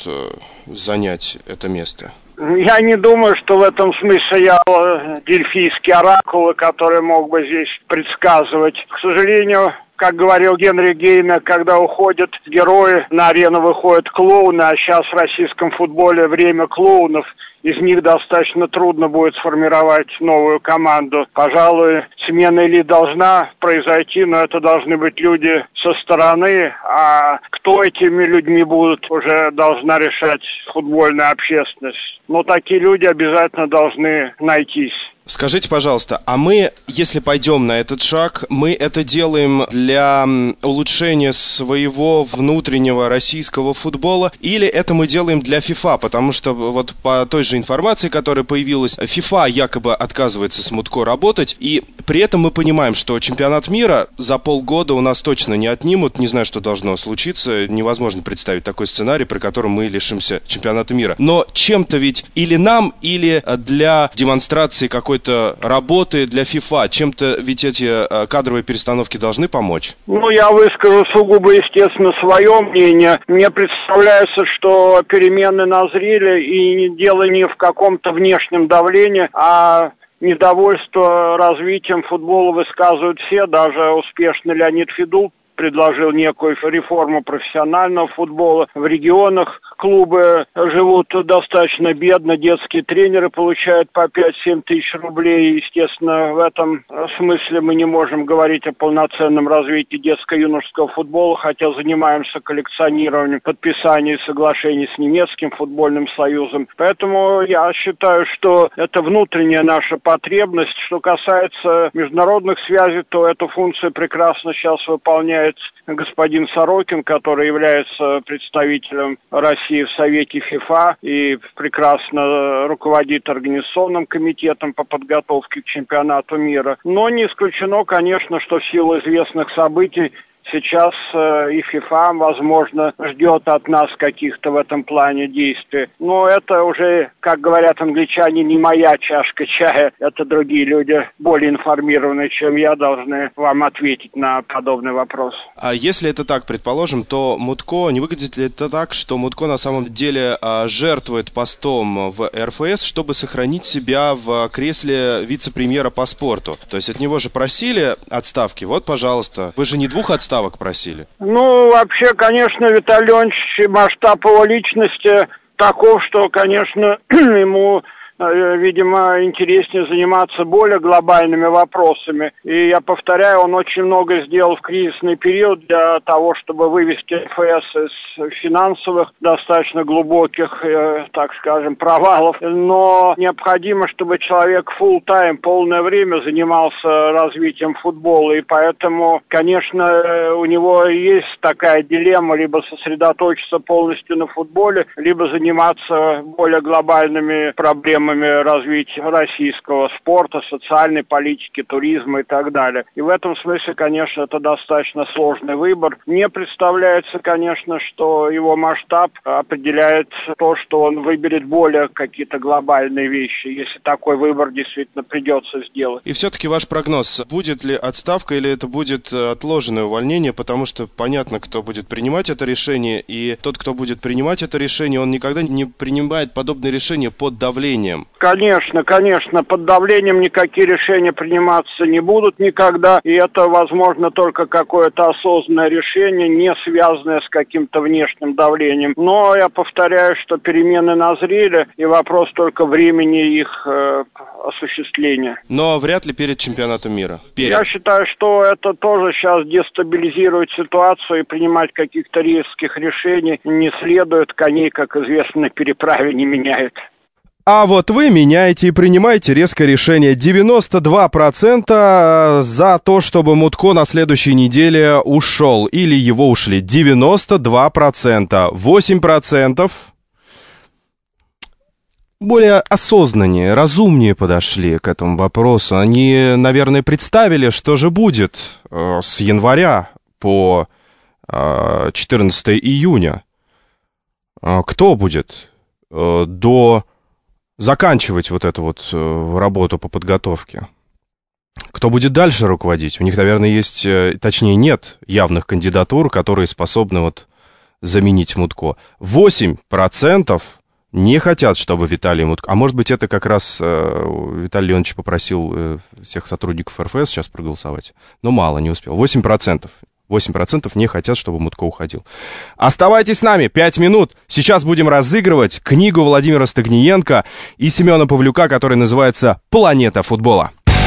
занять это место? Я не думаю, что в этом смысле я дельфийский оракул, который мог бы здесь предсказывать. К сожалению, как говорил Генри Гейне, когда уходят герои, на арену выходят клоуны, а сейчас в российском футболе время клоунов. Из них достаточно трудно будет сформировать новую команду. Пожалуй, смена элит должна произойти, но это должны быть люди со стороны, а кто этими людьми будут, уже должна решать футбольная общественность. Но такие люди обязательно должны найтись. Скажите, пожалуйста, а мы, если пойдем на этот шаг, мы это делаем для улучшения своего внутреннего российского футбола, или это мы делаем для ФИФА? Потому что вот по той же информации, которая появилась, ФИФА якобы отказывается с Мутко работать, и при этом мы понимаем, что чемпионат мира за полгода у нас точно не отнимут, не знаю, что должно случиться, невозможно представить такой сценарий, при котором мы лишимся чемпионата мира. Но чем-то ведь или нам, или для демонстрации какой-то работы для ФИФА, чем-то ведь эти кадровые перестановки должны помочь? Ну, я выскажу сугубо, естественно, свое мнение. Мне представляется, что перемены назрели, и дело не в каком-то внешнем давлении, а недовольство развитием футбола высказывают все, даже успешный Леонид Федул предложил некую реформу профессионального футбола. В регионах клубы живут достаточно бедно, детские тренеры получают по 5-7 тысяч рублей. Естественно, в этом смысле мы не можем говорить о полноценном развитии детско-юношеского футбола, хотя занимаемся коллекционированием, подписанием соглашений с немецким футбольным союзом. Поэтому я считаю, что это внутренняя наша потребность. Что касается международных связей, то эту функцию прекрасно сейчас выполняет господин Сорокин, который является представителем России в Совете ФИФА и прекрасно руководит организационным комитетом по подготовке к чемпионату мира. Но не исключено, конечно, что в силу известных событий сейчас и ФИФА, возможно, ждет от нас каких-то в этом плане действий. Но это уже, как говорят англичане, не моя чашка чая. Это другие люди, более информированные, чем я, должны вам ответить на подобный вопрос. А если это так, предположим, то Мутко, не выглядит ли это так, что Мутко на самом деле жертвует постом в РФС, чтобы сохранить себя в кресле вице-премьера по спорту? То есть от него же просили отставки. Вот, пожалуйста, вы же не 2 отставок просили. Ну, вообще, конечно, Виталий Леонидович, масштаб его личности таков, что, конечно, ему, видимо, интереснее заниматься более глобальными вопросами. И я повторяю, он очень много сделал в кризисный период для того, чтобы вывести РФС из финансовых, достаточно глубоких, так скажем, провалов. Но необходимо, чтобы человек full-time, полное время занимался развитием футбола. И поэтому, конечно, у него есть такая дилемма: либо сосредоточиться полностью на футболе, либо заниматься более глобальными проблемами проблемами развития российского спорта, социальной политики, туризма и так далее. И в этом смысле, конечно, это достаточно сложный выбор. Мне представляется, конечно, что его масштаб определяет то, что он выберет более какие-то глобальные вещи, если такой выбор действительно придется сделать. И все-таки ваш прогноз, будет ли отставка или это будет отложенное увольнение, потому что понятно, кто будет принимать это решение, и тот, кто будет принимать это решение, он никогда не принимает подобные решения под давлением. Конечно, под давлением никакие решения приниматься не будут никогда, и это, возможно, только какое-то осознанное решение, не связанное с каким-то внешним давлением. Но я повторяю, что перемены назрели, и вопрос только времени их осуществления. Но вряд ли перед чемпионатом мира. Я считаю, что это тоже сейчас дестабилизирует ситуацию, и принимать каких-то резких решений не следует. Коней, как известно, на переправе не меняют. А вот вы меняете и принимаете резкое решение. 92% за то, чтобы Мутко на следующей неделе ушел. Или его ушли. 92%. 8% более осознаннее, разумнее подошли к этому вопросу. Они, наверное, представили, что же будет с января по 14 июня. Кто будет заканчивать вот эту вот работу по подготовке? Кто будет дальше руководить? У них, наверное, есть, точнее, нет явных кандидатур, которые способны вот заменить Мутко. 8% не хотят, чтобы Виталий Мутко... А может быть, это как раз Виталий Леонидович попросил всех сотрудников РФС сейчас проголосовать. Но мало, не успел. 8% не хотят, чтобы Мутко уходил. Оставайтесь с нами, 5 минут. Сейчас будем разыгрывать книгу Владимира Стогниенко и Семена Павлюка, которая называется «Планета футбола».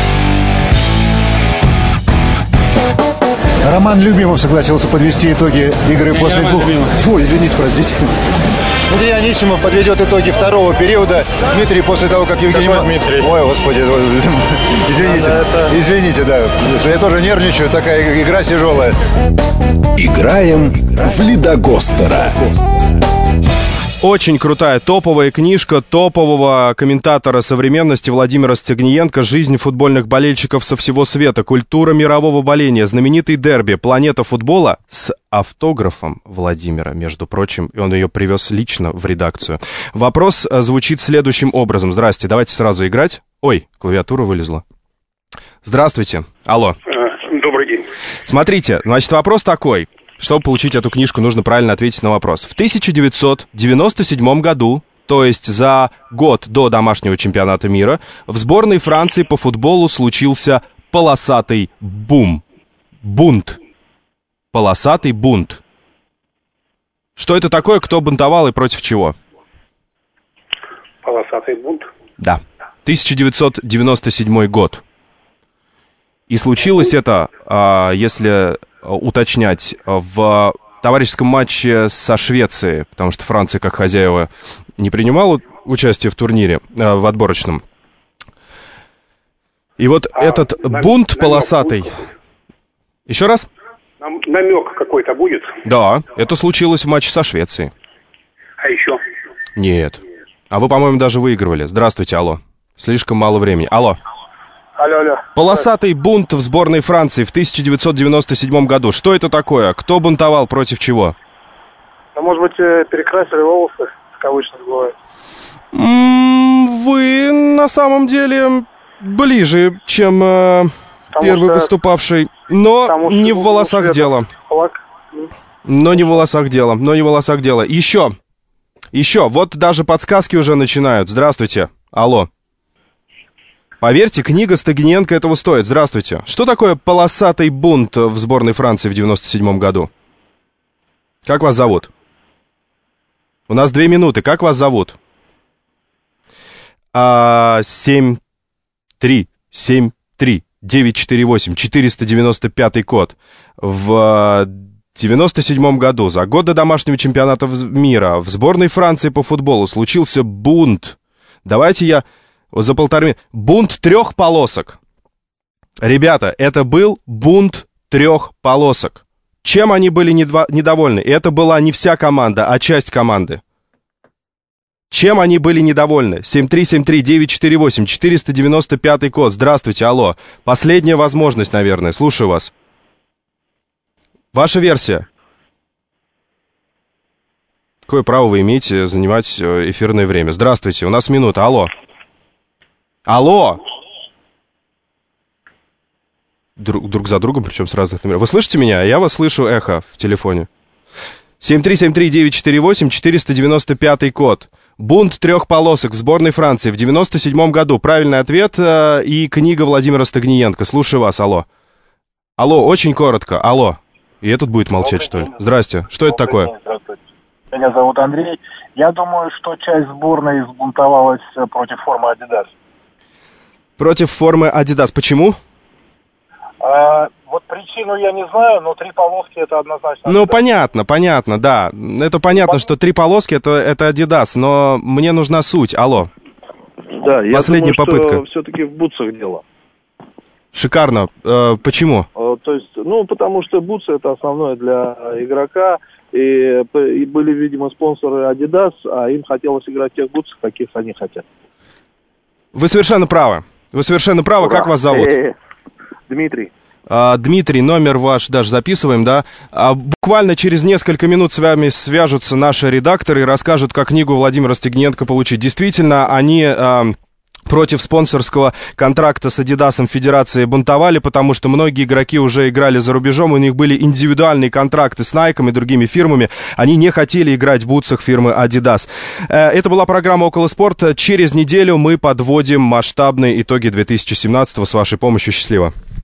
Роман Любимов согласился подвести итоги игры после двух... Фу, извините, простите. Дмитрий Анисимов подведет итоги второго периода. Дмитрий, после того, как Евгений... Ой, господи, извините, да. Я тоже нервничаю, такая игра тяжелая. Играем в Лидогостера. Очень крутая топовая книжка топового комментатора современности Владимира Стогниенко «Жизнь футбольных болельщиков со всего света. Культура мирового боления. Знаменитый дерби. Планета футбола» с автографом Владимира, между прочим. И он ее привез лично в редакцию. Вопрос звучит следующим образом. Здрасте, давайте сразу играть. Ой, клавиатура вылезла. Здравствуйте. Алло. Добрый день. Смотрите, значит, вопрос такой. Чтобы получить эту книжку, нужно правильно ответить на вопрос. В 1997 году, то есть за год до домашнего чемпионата мира, в сборной Франции по футболу случился полосатый бунт. Полосатый бунт. Что это такое, кто бунтовал и против чего? Полосатый бунт? Да. 1997 год. И случилось это, если уточнять, в товарищеском матче со Швецией, потому что Франция, как хозяева, не принимала участие в турнире, в отборочном. И вот этот бунт полосатый... Еще раз? Намек какой-то будет? Да, это случилось в матче со Швецией. А еще? Нет. А вы, по-моему, даже выигрывали. Здравствуйте, алло. Слишком мало времени. Алло. Алло. Полосатый бунт в сборной Франции в 1997 году. Что это такое? Кто бунтовал против чего? А может быть, перекрасили волосы, в кавычках бывает? Вы на самом деле ближе, чем первый выступавший. Но не в волосах дело. Но не в волосах дело. Еще. Вот даже подсказки уже начинают. Здравствуйте. Алло. Поверьте, книга Стогниенко этого стоит. Здравствуйте. Что такое полосатый бунт в сборной Франции в 97 году? Как вас зовут? У нас 2 минуты. Как вас зовут? 7373948, 495 код. В 97 году, за год до домашнего чемпионата мира, в сборной Франции по футболу случился бунт. Давайте я... За 1,5 минуты. Бунт 3 полосок. Ребята, это был бунт 3 полосок. Чем они были недовольны? Это была не вся команда, а часть команды. Чем они были недовольны? 7373948, 495 код. Здравствуйте, алло. Последняя возможность, наверное. Слушаю вас. Ваша версия. Какое право вы имеете занимать эфирное время? Здравствуйте, у нас минута. Алло. Алло. Друг за другом, причем с разных номеров. Вы слышите меня? Я вас слышу, эхо в телефоне. 7373948, 495 код. Бунт трех полосок в сборной Франции в 97 году. Правильный ответ и книга Владимира Стагниенко. Слушаю вас, алло. Алло, очень коротко, алло. И этот будет молчать, что ли? Здрасте, что это такое? Здравствуйте. Меня зовут Андрей. Я думаю, что часть сборной взбунтовалась против формы Adidas. Против формы Adidas. Почему? Вот причину я не знаю, но три полоски это однозначно. Ну, понятно, да. Это понятно, что три полоски это Adidas, но мне нужна суть. Алло. Да, я Последняя думаю, попытка. что все-таки в бутсах дело. Шикарно. Почему? То есть, потому что бутсы это основное для игрока, и были, видимо, спонсоры Adidas, а им хотелось играть в тех бутсах, каких они хотят. Вы совершенно правы. Ура. Как вас зовут? Дмитрий. Дмитрий, номер ваш даже записываем, да? Буквально через несколько минут с вами свяжутся наши редакторы и расскажут, как книгу Владимира Стагниенко получить. Действительно, они против спонсорского контракта с Адидасом Федерации бунтовали, потому что многие игроки уже играли за рубежом, у них были индивидуальные контракты с Nike и другими фирмами, они не хотели играть в бутсах фирмы Adidas. Это была программа «Около спорта». Через неделю мы подводим масштабные итоги 2017-го с вашей помощью. Счастливо!